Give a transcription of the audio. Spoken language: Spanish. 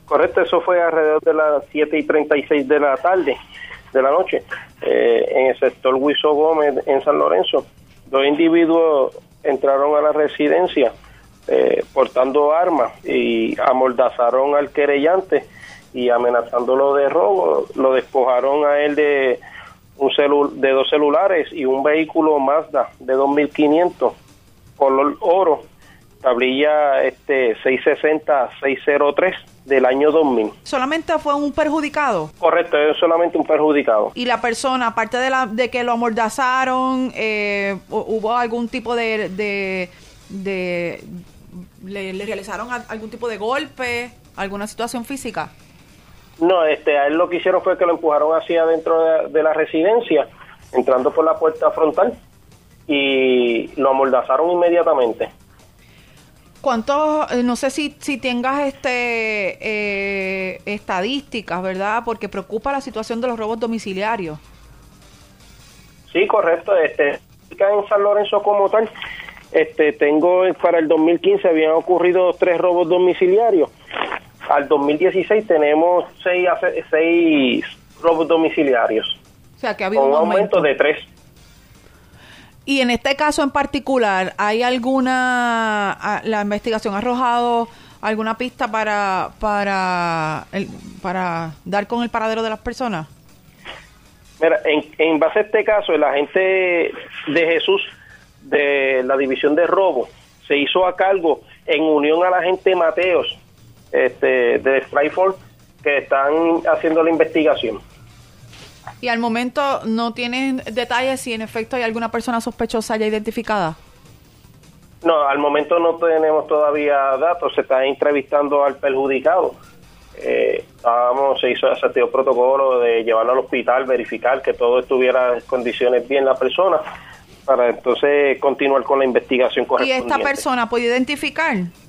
Correcto, eso fue alrededor de las 7:36 de la tarde, de la noche, en el sector Huizo Gómez, en San Lorenzo. 2 individuos entraron a la residencia portando armas y amordazaron al querellante y amenazándolo de robo. Lo despojaron a él de de 2 celulares y un vehículo Mazda de 2.500 color oro, tablilla 660-603 del año 2000. ¿Solamente fue un perjudicado? Correcto, es solamente un perjudicado. ¿Y la persona, aparte de que lo amordazaron, hubo algún tipo le realizaron algún tipo de golpe, alguna situación física? No, a él lo que hicieron fue que lo empujaron hacia adentro de la residencia, entrando por la puerta frontal, y lo amordazaron inmediatamente. ¿Cuántos, no sé si tengas estadísticas, ¿verdad? Porque preocupa la situación de los robos domiciliarios. Sí, correcto. En San Lorenzo como tal, tengo para el 2015 habían ocurrido 3 robos domiciliarios. Al 2016 tenemos 6 robos domiciliarios. O sea, que ha habido un aumento de 3. Y en este caso en particular, ¿hay la investigación ha arrojado alguna pista para dar con el paradero de las personas? Mira, en base a este caso, el agente de Jesús de la División de Robo se hizo a cargo en unión al agente Mateos de Strayford, que están haciendo la investigación. Y al momento no tienen detalles si en efecto hay alguna persona sospechosa ya identificada. No, al momento no tenemos todavía datos. Se está entrevistando al perjudicado. Se dio protocolo de llevarlo al hospital, verificar que todo estuviera en condiciones bien la persona, para entonces continuar con la investigación correspondiente. ¿Y esta persona puede identificar?